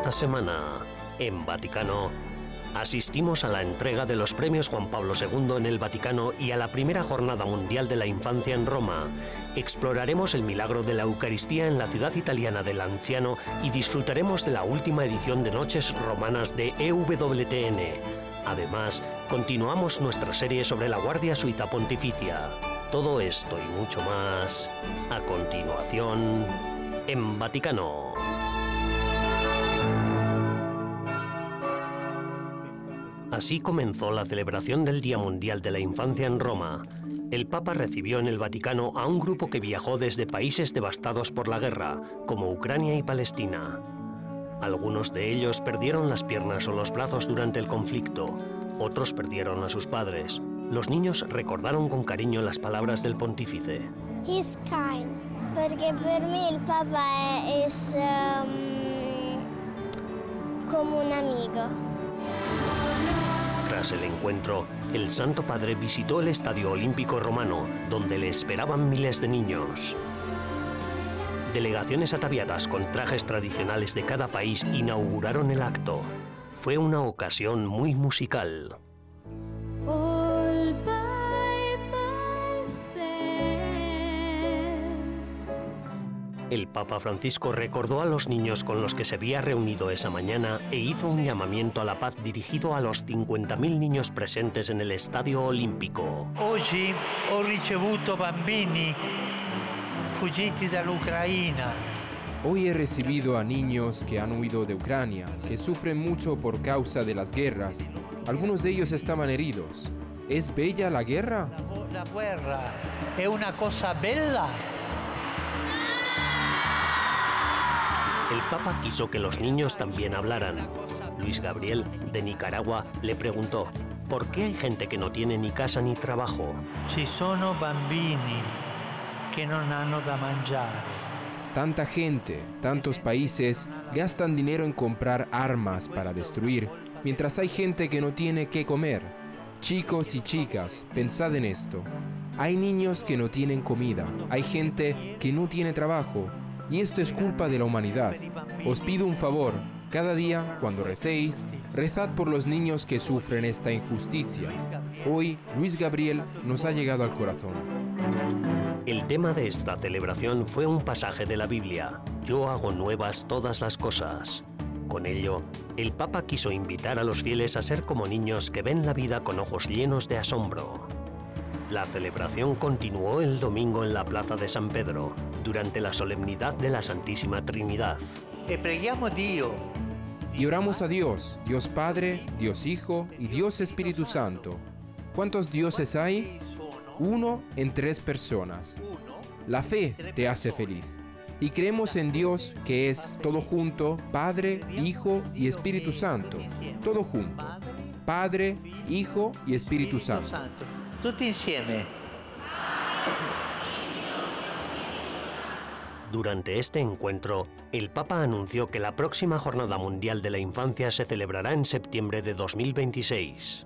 esta semana, en Vaticano, asistimos a la entrega de los premios Juan Pablo II en el Vaticano y a la primera Jornada Mundial de la Infancia en Roma. Exploraremos el milagro de la Eucaristía en la ciudad italiana de Lanciano y disfrutaremos de la última edición de Noches Romanas de EWTN. Además, continuamos nuestra serie sobre la Guardia Suiza Pontificia. Todo esto y mucho más, a continuación, en Vaticano. Así comenzó la celebración del Día Mundial de la Infancia en Roma. El Papa recibió en el Vaticano a un grupo que viajó desde países devastados por la guerra, como Ucrania y Palestina. Algunos de ellos perdieron las piernas o los brazos durante el conflicto, otros perdieron a sus padres. Los niños recordaron con cariño las palabras del pontífice. He's kind, porque para mí el Papa es como un amigo. Tras el encuentro, el Santo Padre visitó el Estadio Olímpico Romano, donde le esperaban miles de niños. Delegaciones ataviadas con trajes tradicionales de cada país inauguraron el acto. Fue una ocasión muy musical. El Papa Francisco recordó a los niños con los que se había reunido esa mañana e hizo un llamamiento a la paz dirigido a los 50.000 niños presentes en el Estadio Olímpico. Oggi ho ricevuto bambini fuggiti dall'Ucraina. Hoy he recibido a niños que han huido de Ucrania, que sufren mucho por causa de las guerras. Algunos de ellos estaban heridos. ¿Es bella la guerra? La guerra è una cosa bella. El Papa quiso que los niños también hablaran. Luis Gabriel, de Nicaragua, le preguntó: ¿por qué hay gente que no tiene ni casa ni trabajo? Ci sono bambini che non hanno da mangiare. Tanta gente, tantos países gastan dinero en comprar armas para destruir, mientras hay gente que no tiene qué comer. Chicos y chicas, pensad en esto. Hay niños que no tienen comida, hay gente que no tiene trabajo. Y esto es culpa de la humanidad. Os pido un favor, cada día, cuando recéis, rezad por los niños que sufren esta injusticia. Hoy, Luis Gabriel nos ha llegado al corazón. El tema de esta celebración fue un pasaje de la Biblia: Yo hago nuevas todas las cosas. Con ello, el Papa quiso invitar a los fieles a ser como niños que ven la vida con ojos llenos de asombro. La celebración continuó el domingo en la Plaza de San Pedro, durante la solemnidad de la Santísima Trinidad. Y oramos a Dios, Dios Padre, Dios Hijo y Dios Espíritu Santo. ¿Cuántos dioses hay? Uno en 3 personas. La fe te hace feliz. Y creemos en Dios, que es todo junto, Padre, Hijo y Espíritu Santo. Todo junto. Padre, Hijo y Espíritu Santo. Tutti insieme. Durante este encuentro, el Papa anunció que la próxima Jornada Mundial de la Infancia se celebrará en septiembre de 2026.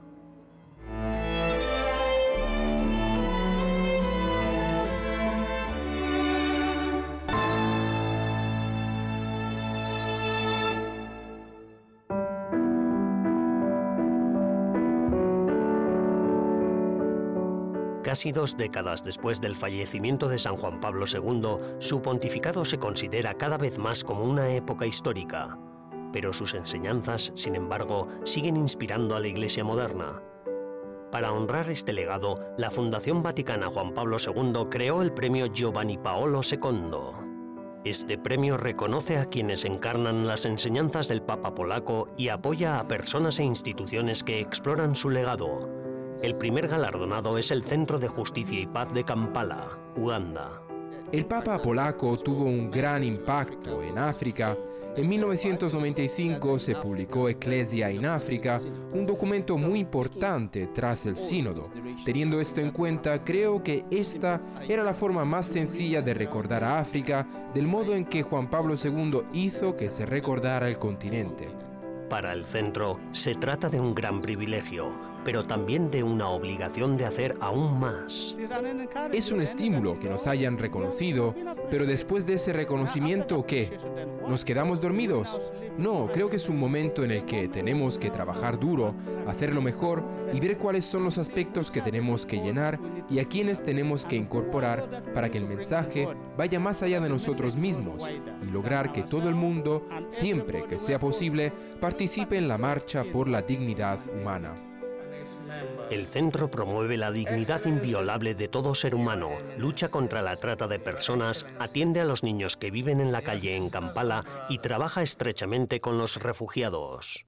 Casi 2 décadas después del fallecimiento de San Juan Pablo II, su pontificado se considera cada vez más como una época histórica. Pero sus enseñanzas, sin embargo, siguen inspirando a la Iglesia moderna. Para honrar este legado, la Fundación Vaticana Juan Pablo II creó el premio Giovanni Paolo II. Este premio reconoce a quienes encarnan las enseñanzas del Papa polaco y apoya a personas e instituciones que exploran su legado. El primer galardonado es el Centro de Justicia y Paz de Kampala, Uganda. El Papa polaco tuvo un gran impacto en África. En 1995 se publicó Ecclesia in Africa, un documento muy importante tras el sínodo. Teniendo esto en cuenta, creo que esta era la forma más sencilla de recordar a África, del modo en que Juan Pablo II hizo que se recordara el continente. Para el centro, se trata de un gran privilegio. pero también de una obligación de hacer aún más. Es un estímulo que nos hayan reconocido, pero después de ese reconocimiento, ¿qué? ¿Nos quedamos dormidos? No, creo que es un momento en el que tenemos que trabajar duro, hacerlo mejor y ver cuáles son los aspectos que tenemos que llenar y a quienes tenemos que incorporar para que el mensaje vaya más allá de nosotros mismos y lograr que todo el mundo, siempre que sea posible, participe en la marcha por la dignidad humana. El centro promueve la dignidad inviolable de todo ser humano, lucha contra la trata de personas, atiende a los niños que viven en la calle en Kampala y trabaja estrechamente con los refugiados.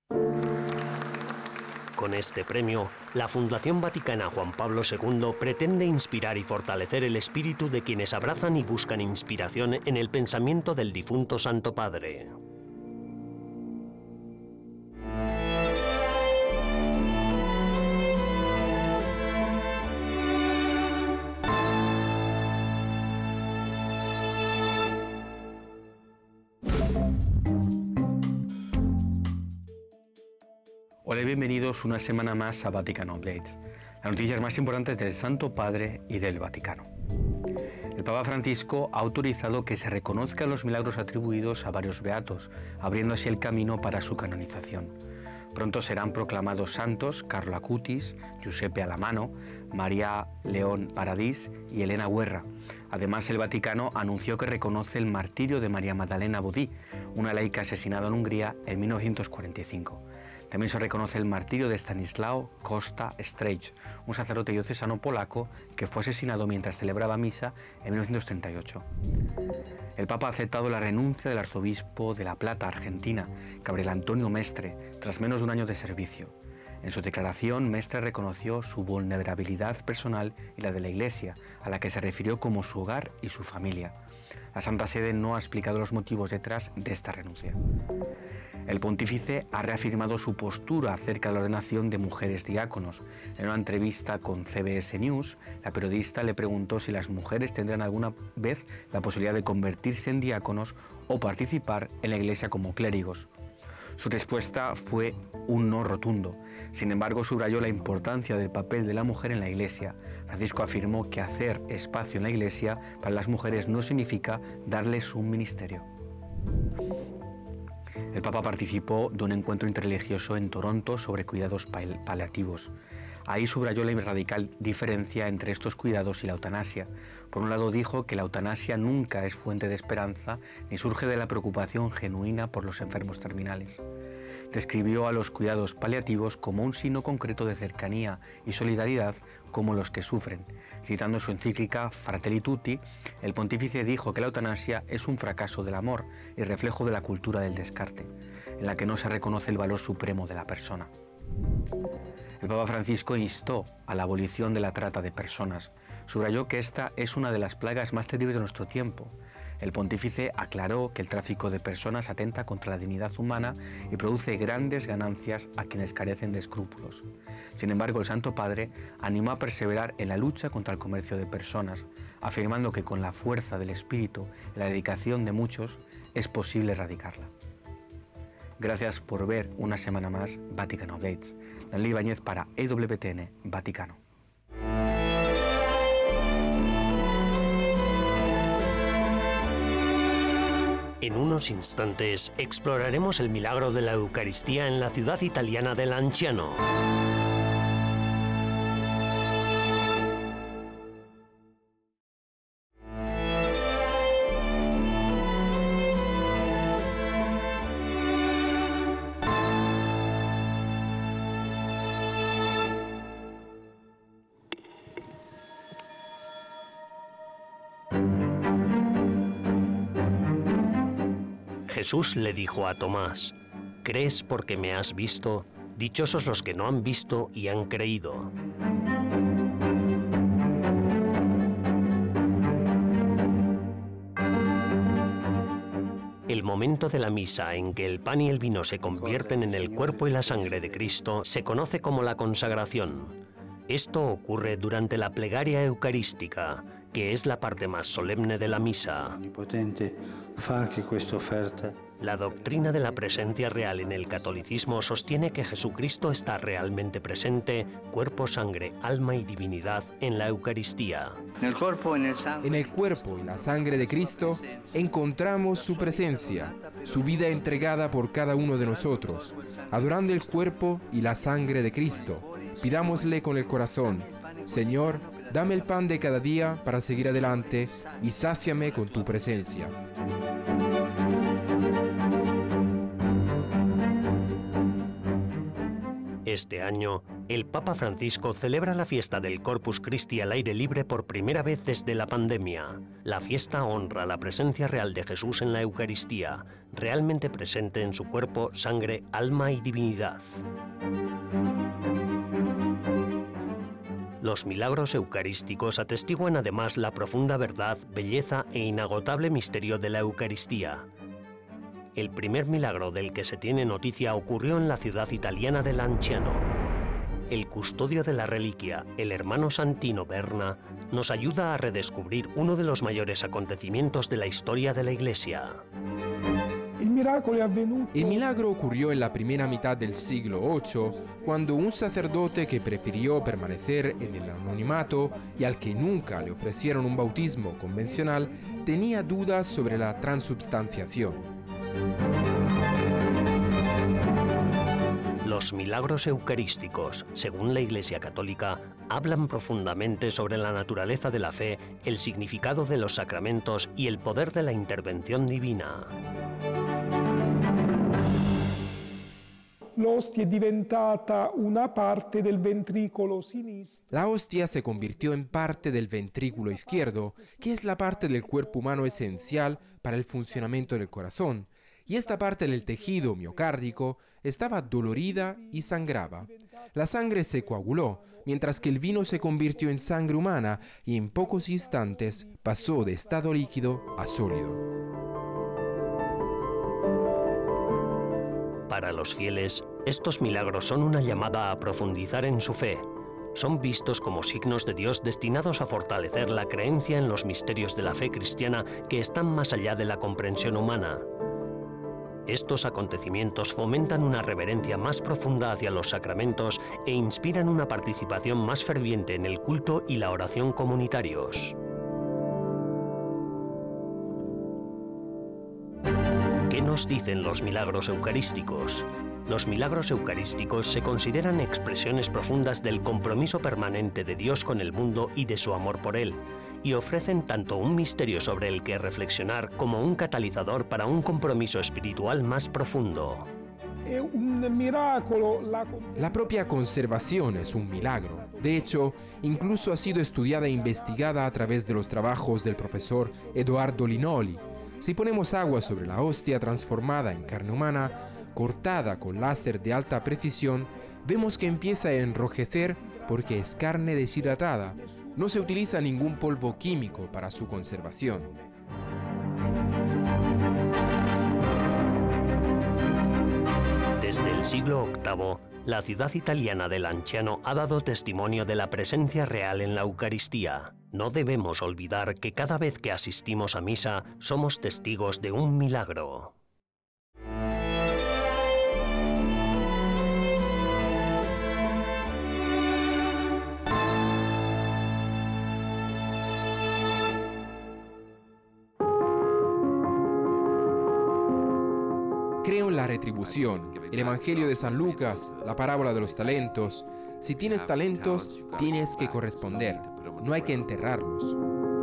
Con este premio, la Fundación Vaticana Juan Pablo II pretende inspirar y fortalecer el espíritu de quienes abrazan y buscan inspiración en el pensamiento del difunto Santo Padre. Hola y bienvenidos una semana más a Vatican Updates, las noticias más importantes del Santo Padre y del Vaticano. El Papa Francisco ha autorizado que se reconozcan los milagros atribuidos a varios beatos, abriendo así el camino para su canonización. Pronto serán proclamados santos Carlo Acutis, Giuseppe Alamano, María León Paradís y Elena Guerra. Además, el Vaticano anunció que reconoce el martirio de María Magdalena Bodí, una laica asesinada en Hungría en 1945. También se reconoce el martirio de Stanislao Costa Strejc, un sacerdote diocesano polaco que fue asesinado mientras celebraba misa en 1938. El Papa ha aceptado la renuncia del arzobispo de La Plata, Argentina, Gabriel Antonio Mestre, tras menos de un año de servicio. En su declaración, Mestre reconoció su vulnerabilidad personal y la de la Iglesia, a la que se refirió como su hogar y su familia. La Santa Sede no ha explicado los motivos detrás de esta renuncia. El pontífice ha reafirmado su postura acerca de la ordenación de mujeres diáconos. En una entrevista con CBS News, la periodista le preguntó si las mujeres tendrán alguna vez la posibilidad de convertirse en diáconos o participar en la Iglesia como clérigos. Su respuesta fue un no rotundo. Sin embargo, subrayó la importancia del papel de la mujer en la Iglesia. Francisco afirmó que hacer espacio en la Iglesia para las mujeres no significa darles un ministerio. El Papa participó de un encuentro interreligioso en Toronto sobre cuidados paliativos. Ahí subrayó la radical diferencia entre estos cuidados y la eutanasia. Por un lado dijo que la eutanasia nunca es fuente de esperanza ni surge de la preocupación genuina por los enfermos terminales. Describió a los cuidados paliativos como un signo concreto de cercanía y solidaridad como los que sufren. Citando su encíclica Fratelli Tutti, el pontífice dijo que la eutanasia es un fracaso del amor y reflejo de la cultura del descarte, en la que no se reconoce el valor supremo de la persona. El Papa Francisco instó a la abolición de la trata de personas. Subrayó que esta es una de las plagas más terribles de nuestro tiempo. El pontífice aclaró que el tráfico de personas atenta contra la dignidad humana y produce grandes ganancias a quienes carecen de escrúpulos. Sin embargo, el Santo Padre animó a perseverar en la lucha contra el comercio de personas, afirmando que con la fuerza del Espíritu y la dedicación de muchos es posible erradicarla. Gracias por ver una semana más Vatican Updates. Daniel Ibáñez para EWTN Vaticano. En unos instantes exploraremos el milagro de la Eucaristía en la ciudad italiana de Lanciano. Jesús le dijo a Tomás: ¿crees porque me has visto? Dichosos los que no han visto y han creído. El momento de la misa en que el pan y el vino se convierten en el cuerpo y la sangre de Cristo se conoce como la consagración. Esto ocurre durante la plegaria eucarística, que es la parte más solemne de la misa. fa che questa offerta. La doctrina de la presencia real en el catolicismo sostiene que Jesucristo está realmente presente, cuerpo, sangre, alma y divinidad, en la Eucaristía. En el cuerpo y la sangre de Cristo encontramos su presencia, su vida entregada por cada uno de nosotros. Adorando el cuerpo y la sangre de Cristo, pidámosle con el corazón: Señor, dame el pan de cada día para seguir adelante y sáciame con tu presencia. Este año, el Papa Francisco celebra la fiesta del Corpus Christi al aire libre por primera vez desde la pandemia. La fiesta honra la presencia real de Jesús en la Eucaristía, realmente presente en su cuerpo, sangre, alma y divinidad. Los milagros eucarísticos atestiguan además la profunda verdad, belleza e inagotable misterio de la Eucaristía. El primer milagro del que se tiene noticia ocurrió en la ciudad italiana de Lanciano. El custodio de la reliquia, el hermano Santino Berna, nos ayuda a redescubrir uno de los mayores acontecimientos de la historia de la Iglesia. El milagro ocurrió en la primera mitad del siglo VIII, cuando un sacerdote que prefirió permanecer en el anonimato y al que nunca le ofrecieron un bautismo convencional, tenía dudas sobre la transubstanciación. Los milagros eucarísticos, según la Iglesia Católica, hablan profundamente sobre la naturaleza de la fe, el significado de los sacramentos y el poder de la intervención divina. L'ostia è diventata una parte del ventricolo sinistro. La hostia se convirtió en parte del ventrículo izquierdo, que es la parte del cuerpo humano esencial para el funcionamiento del corazón, y esta parte del tejido miocárdico estaba dolorida y sangraba. La sangre se coaguló, mientras que el vino se convirtió en sangre humana y en pocos instantes pasó de estado líquido a sólido. Para los fieles, estos milagros son una llamada a profundizar en su fe. Son vistos como signos de Dios destinados a fortalecer la creencia en los misterios de la fe cristiana que están más allá de la comprensión humana. Estos acontecimientos fomentan una reverencia más profunda hacia los sacramentos e inspiran una participación más ferviente en el culto y la oración comunitarios. ¿Qué nos dicen los milagros eucarísticos? Los milagros eucarísticos se consideran expresiones profundas del compromiso permanente de Dios con el mundo y de su amor por él, y ofrecen tanto un misterio sobre el que reflexionar como un catalizador para un compromiso espiritual más profundo. La propia conservación es un milagro. De hecho, incluso ha sido estudiada e investigada a través de los trabajos del profesor Edoardo Linoli. Si ponemos agua sobre la hostia transformada en carne humana, cortada con láser de alta precisión, vemos que empieza a enrojecer porque es carne deshidratada. No se utiliza ningún polvo químico para su conservación. Desde el siglo VIII, la ciudad italiana de Lanciano ha dado testimonio de la presencia real en la Eucaristía. No debemos olvidar que cada vez que asistimos a misa somos testigos de un milagro. Creo en la retribución, el Evangelio de San Lucas, la parábola de los talentos. Si tienes talentos, tienes que corresponder, no hay que enterrarlos.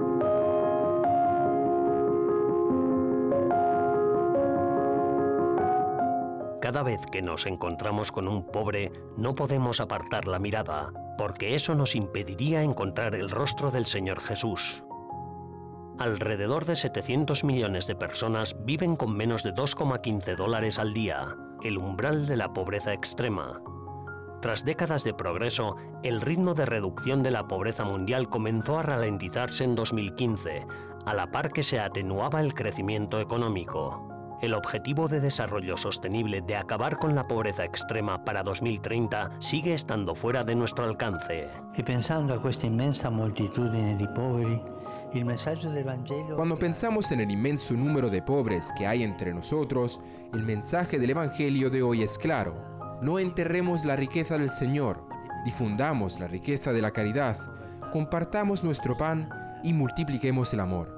Cada vez que nos encontramos con un pobre, no podemos apartar la mirada, porque eso nos impediría encontrar el rostro del Señor Jesús. Alrededor de 700 millones de personas viven con menos de $2,15 al día, el umbral de la pobreza extrema. Tras décadas de progreso, el ritmo de reducción de la pobreza mundial comenzó a ralentizarse en 2015, a la par que se atenuaba el crecimiento económico. El objetivo de desarrollo sostenible de acabar con la pobreza extrema para 2030 sigue estando fuera de nuestro alcance. E pensando a questa immensa moltitudine di poveri, Cuando pensamos en el inmenso número de pobres que hay entre nosotros, el mensaje del Evangelio de hoy es claro. No enterremos la riqueza del Señor, difundamos la riqueza de la caridad, compartamos nuestro pan y multipliquemos el amor.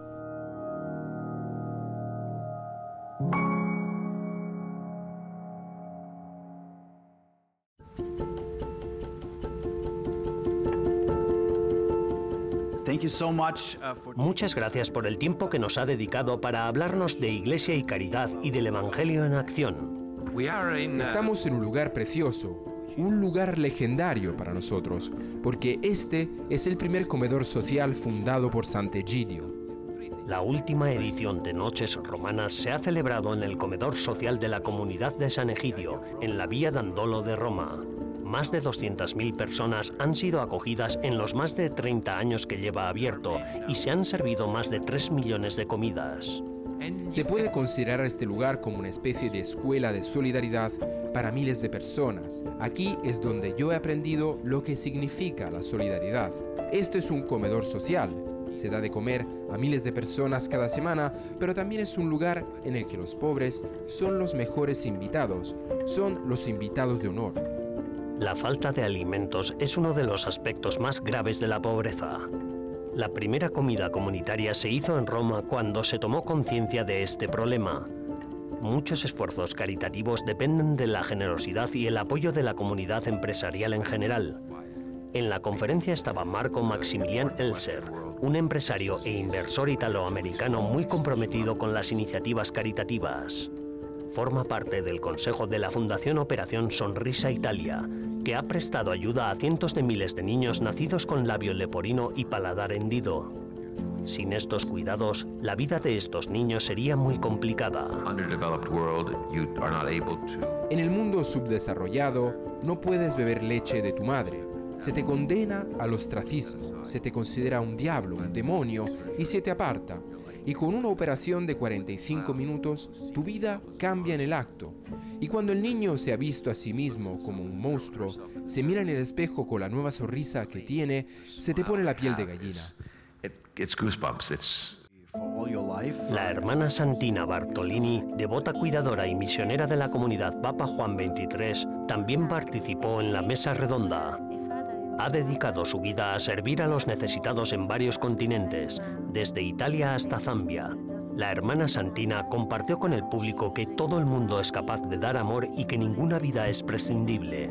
Muchas gracias por el tiempo que nos ha dedicado para hablarnos de Iglesia y caridad y del Evangelio en acción. Estamos en un lugar precioso, un lugar legendario para nosotros, porque este es el primer comedor social fundado por Sant'Egidio. La última edición de Noches Romanas se ha celebrado en el comedor social de la comunidad de San Egidio, en la Vía Dandolo de Roma. Más de 200.000 personas han sido acogidas en los más de 30 años que lleva abierto y se han servido más de 3 millones de comidas. Se puede considerar este lugar como una especie de escuela de solidaridad para miles de personas. Aquí es donde yo he aprendido lo que significa la solidaridad. Esto es un comedor social. Se da de comer a miles de personas cada semana, pero también es un lugar en el que los pobres son los mejores invitados, son los invitados de honor. La falta de alimentos es uno de los aspectos más graves de la pobreza. La primera comida comunitaria se hizo en Roma cuando se tomó conciencia de este problema. Muchos esfuerzos caritativos dependen de la generosidad y el apoyo de la comunidad empresarial en general. En la conferencia estaba Marco Maximilian Elser, un empresario e inversor italoamericano muy comprometido con las iniciativas caritativas. Forma parte del consejo de la Fundación Operación Sonrisa Italia, que ha prestado ayuda a cientos de miles de niños nacidos con labio leporino y paladar hendido. Sin estos cuidados, la vida de estos niños sería muy complicada. En el mundo subdesarrollado, no puedes beber leche de tu madre. Se te condena al ostracismo, se te considera un diablo, un demonio, y se te aparta. Y con una operación de 45 minutos, tu vida cambia en el acto. Y cuando el niño se ha visto a sí mismo como un monstruo, se mira en el espejo con la nueva sonrisa que tiene, se te pone la piel de gallina. La hermana Santina Bartolini, devota cuidadora y misionera de la comunidad Papa Juan XXIII, también participó en la mesa redonda. Ha dedicado su vida a servir a los necesitados en varios continentes, desde Italia hasta Zambia. La hermana Santina compartió con el público que todo el mundo es capaz de dar amor y que ninguna vida es prescindible.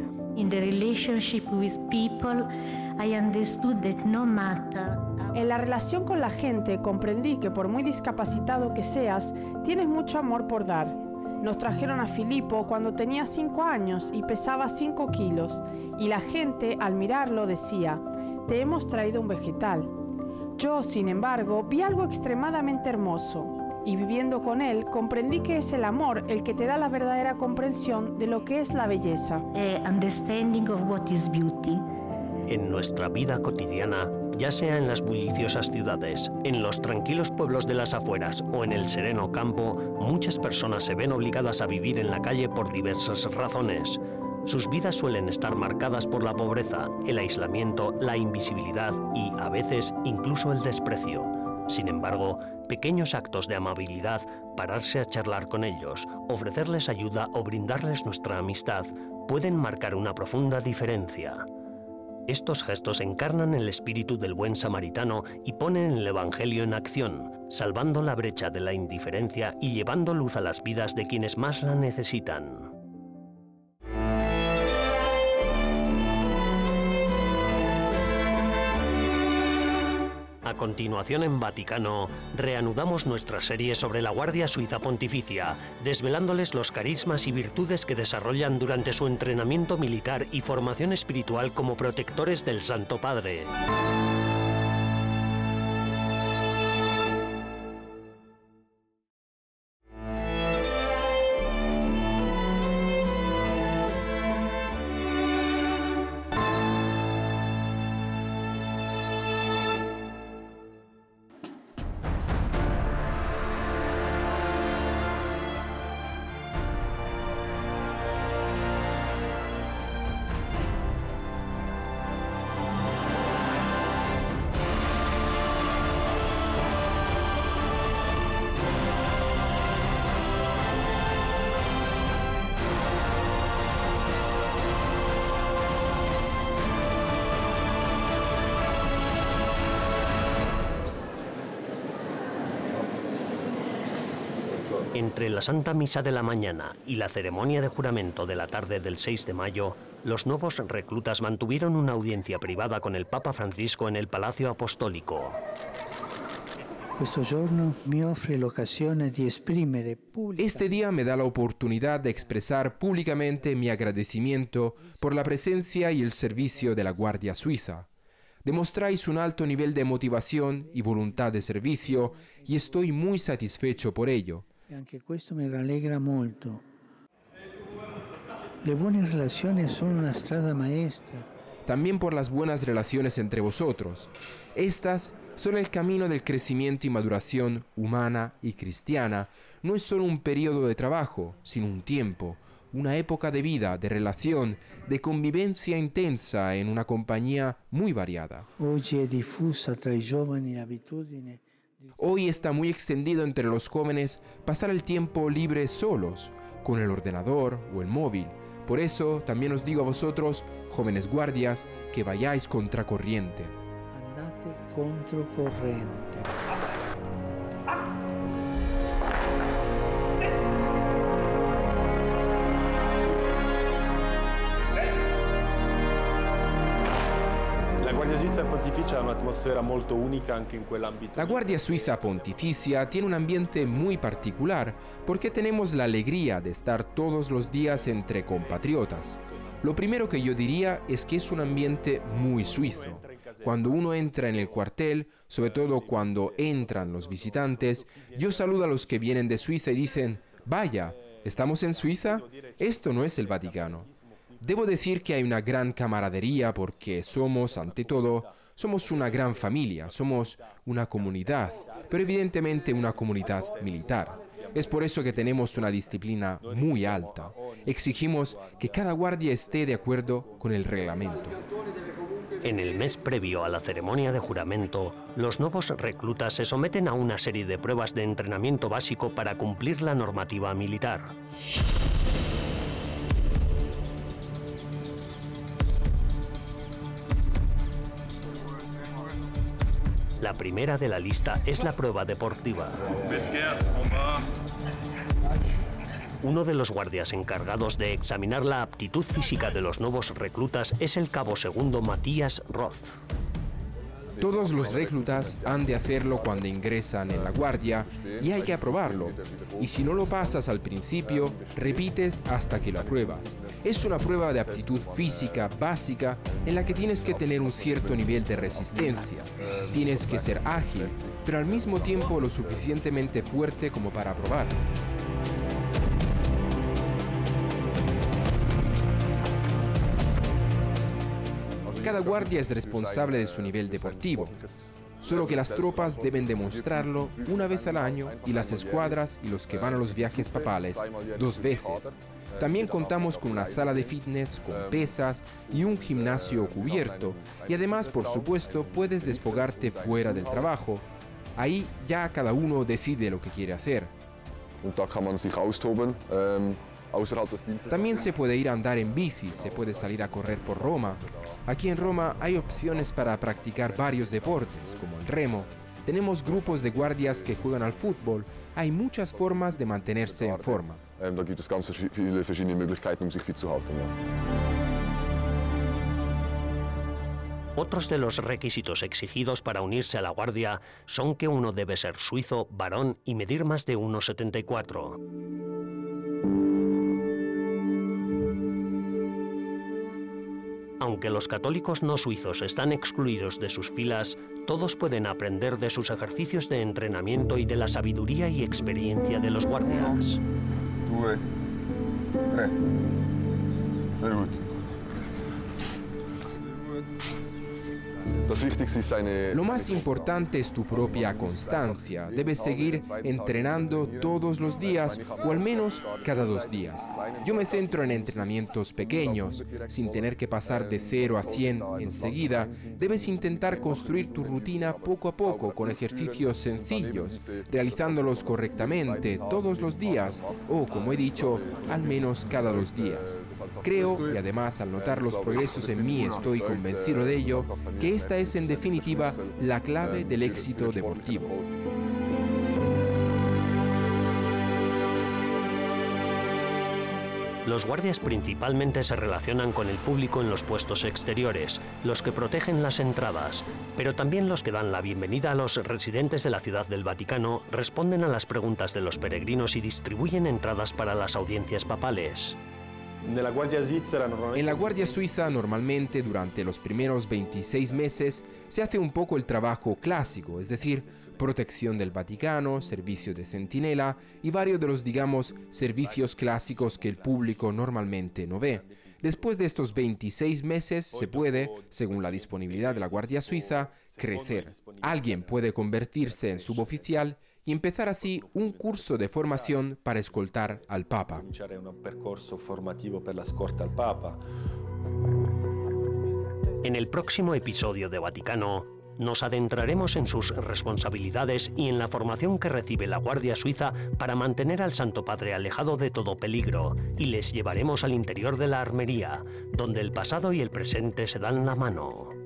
En la relación con la gente comprendí que por muy discapacitado que seas, tienes mucho amor por dar. Nos trajeron a Filipo cuando tenía 5 años y pesaba 5 kilos, y la gente al mirarlo decía, te hemos traído un vegetal. Yo, sin embargo, vi algo extremadamente hermoso, y viviendo con él comprendí que es el amor el que te da la verdadera comprensión de lo que es la belleza. Understanding of what is beauty. En nuestra vida cotidiana, ya sea en las bulliciosas ciudades, en los tranquilos pueblos de las afueras o en el sereno campo, muchas personas se ven obligadas a vivir en la calle por diversas razones. Sus vidas suelen estar marcadas por la pobreza, el aislamiento, la invisibilidad y, a veces, incluso el desprecio. Sin embargo, pequeños actos de amabilidad, pararse a charlar con ellos, ofrecerles ayuda o brindarles nuestra amistad, pueden marcar una profunda diferencia. Estos gestos encarnan el espíritu del buen samaritano y ponen el Evangelio en acción, salvando la brecha de la indiferencia y llevando luz a las vidas de quienes más la necesitan. A continuación en Vaticano, reanudamos nuestra serie sobre la Guardia Suiza Pontificia, desvelándoles los carismas y virtudes que desarrollan durante su entrenamiento militar y formación espiritual como protectores del Santo Padre. Entre la Santa Misa de la mañana y la ceremonia de juramento de la tarde del 6 de mayo, los nuevos reclutas mantuvieron una audiencia privada con el Papa Francisco en el Palacio Apostólico. Este día me da la oportunidad de expresar públicamente mi agradecimiento por la presencia y el servicio de la Guardia Suiza. Demostráis un alto nivel de motivación y voluntad de servicio y estoy muy satisfecho por ello. Anche questo me rallegra molto. Le buone relazioni sono una strada maestra. También por las buenas relaciones entre vosotros. Estas son el camino del crecimiento y maduración humana y cristiana. No es solo un periodo de trabajo, sino un tiempo, una época de vida, de relación, de convivencia intensa en una compañía muy variada. Oggi è diffusa tra i giovani l'abitudine. Hoy está muy extendido entre los jóvenes pasar el tiempo libre solos, con el ordenador o el móvil. Por eso también os digo a vosotros, jóvenes guardias, que vayáis contracorriente. Andate controcorrente. La Guardia Suiza Pontificia tiene un ambiente muy particular porque tenemos la alegría de estar todos los días entre compatriotas. Lo primero que yo diría es que es un ambiente muy suizo. Cuando uno entra en el cuartel, sobre todo cuando entran los visitantes, yo saludo a los que vienen de Suiza y dicen, vaya, ¿estamos en Suiza? Esto no es el Vaticano. Debo decir que hay una gran camaradería porque somos, ante todo, somos una gran familia, somos una comunidad, pero evidentemente una comunidad militar. Es por eso que tenemos una disciplina muy alta. Exigimos que cada guardia esté de acuerdo con el reglamento. En el mes previo a la ceremonia de juramento, los nuevos reclutas se someten a una serie de pruebas de entrenamiento básico para cumplir la normativa militar. La primera de la lista es la prueba deportiva. Uno de los guardias encargados de examinar la aptitud física de los nuevos reclutas es el cabo segundo Matías Roth. Todos los reclutas han de hacerlo cuando ingresan en la guardia y hay que aprobarlo. Y si no lo pasas al principio, repites hasta que lo apruebas. Es una prueba de aptitud física básica en la que tienes que tener un cierto nivel de resistencia. Tienes que ser ágil, pero al mismo tiempo lo suficientemente fuerte como para aprobar. Cada guardia es responsable de su nivel deportivo, solo que las tropas deben demostrarlo una vez al año y las escuadras y los que van a los viajes papales 2 veces. También contamos con una sala de fitness con pesas y un gimnasio cubierto y además, por supuesto, puedes desfogarte fuera del trabajo. Ahí ya cada uno decide lo que quiere hacer. También se puede ir a andar en bici, se puede salir a correr por Roma. Aquí en Roma hay opciones para practicar varios deportes, como el remo. Tenemos grupos de guardias que juegan al fútbol. Hay muchas formas de mantenerse en forma. Otros de los requisitos exigidos para unirse a la guardia son que uno debe ser suizo, varón y medir más de 1,74. Aunque los católicos no suizos están excluidos de sus filas, todos pueden aprender de sus ejercicios de entrenamiento y de la sabiduría y experiencia de los guardias. 2, 3. Very good. Lo más importante es tu propia constancia. Debes seguir entrenando todos los días o al menos cada 2 días. Yo me centro en entrenamientos pequeños, sin tener que pasar de 0 a 100 enseguida. Debes intentar construir tu rutina poco a poco con ejercicios sencillos, realizándolos correctamente todos los días o, como he dicho, al menos cada 2 días. Creo, y además al notar los progresos en mí estoy convencido de ello, que esta es en definitiva la clave del éxito deportivo. Los guardias principalmente se relacionan con el público en los puestos exteriores, los que protegen las entradas, pero también los que dan la bienvenida a los residentes de la Ciudad del Vaticano, responden a las preguntas de los peregrinos y distribuyen entradas para las audiencias papales. En la Guardia Suiza, normalmente durante los primeros 26 meses, se hace un poco el trabajo clásico, es decir, protección del Vaticano, servicio de centinela y varios de los, digamos, servicios clásicos que el público normalmente no ve. Después de estos 26 meses se puede, según la disponibilidad de la Guardia Suiza, crecer. Alguien puede convertirse en suboficial y empezar así un curso de formación para escoltar al Papa. En el próximo episodio de Vaticano, nos adentraremos en sus responsabilidades y en la formación que recibe la Guardia Suiza para mantener al Santo Padre alejado de todo peligro, y les llevaremos al interior de la armería, donde el pasado y el presente se dan la mano.